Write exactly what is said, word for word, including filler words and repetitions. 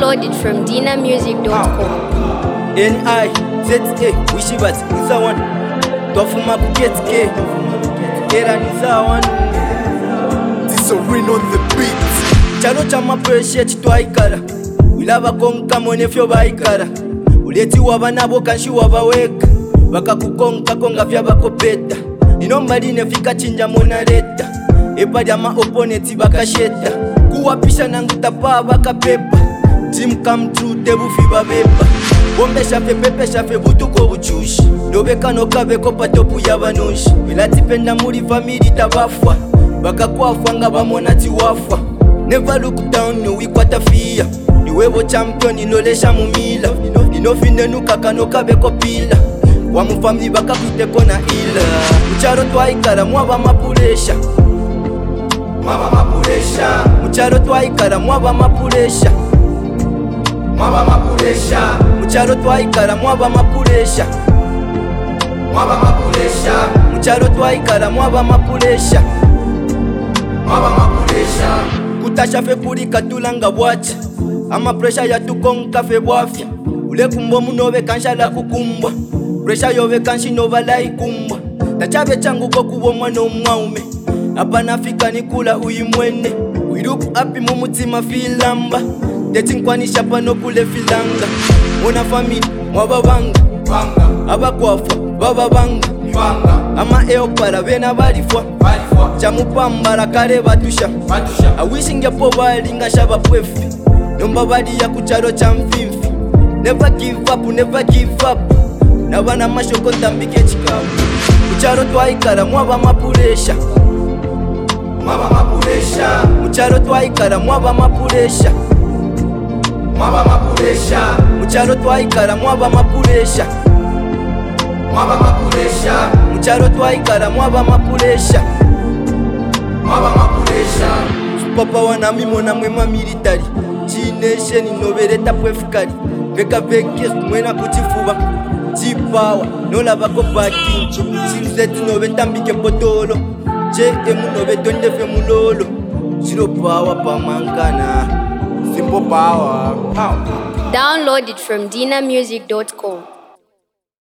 Download it from dina music dot com. N I Z A Wishibat Nizawan Tofuma Buket K Era Nizawan This a ring on the beat. Chalo chama preshe chitwaikara Wilaba konka monefyo baikara Uleti wabanabo kanshi wabaweka Bakakukonka konga vya bakopeta Inombali nefika chinja monareta Epa jama opponenti bakasheta Kuwapisha nangutapa bakapepa Team come true tebu fiba beba Bombe shafe pepe shafe butuko buchushi Dobeka no kabeko patopu yabanushi Milati penda muri family tabafwa Baka kuafwa nga bamona tiwafwa Never look down no wikwata fia Niwebo champion inolesha mumila Inofine nukaka no kabeko pila Wa mufamili baka kuteko na ila Mcharo twaikara mwaba mapulesha Mwaba mapulesha Mcharo twaikara mwaba mapulesha Mwaba mapulesha Mcharo twaikara mwaba mapulesha Mwaba mapulesha Mcharo twaikara mwaba mapulesha Mwaba mapulesha Kutasha fe kuri katulanga bwacha Ama presha ya tukonka fe bwafya Ule kumbo munobe kansha la kukumbwa Presha yove kanshi nova la ikumbwa Tachabe changu kokubo mwana umwaume Hapa nafika nikula uimwene Wirupu api mumutima filamba Techinkwanisha pano kule filanga Muna famili mwababanga Abakwafa bababanga Ama eopara bena barifwa Chamupambara kare batusha Awishinge po balinga shaba pwefi Nomba badi ya kucharo cha mfimfi Never give up, never give up Nabana mashoko tambike chikabu Kucharo twaikara mwaba mapulesha Mwaba mapulesha Mucharo twaikara mwaba mapulesha Mwaba mapulesha Mucharo twaikara mwaba mapulesha Mwaba mapulesha Mucharo twaikara mwaba mapulesha Mwaba mapulesha Supapa wanami mona mwema militari Chination inobereta pwefukari Veka vekes mwena kuchifuba Chipawa nola bako baki Chinseti nobe tambike potolo Che emu nobe tondefe mulolo Zero power pa mankana Simple power. Download it from dina music dot com.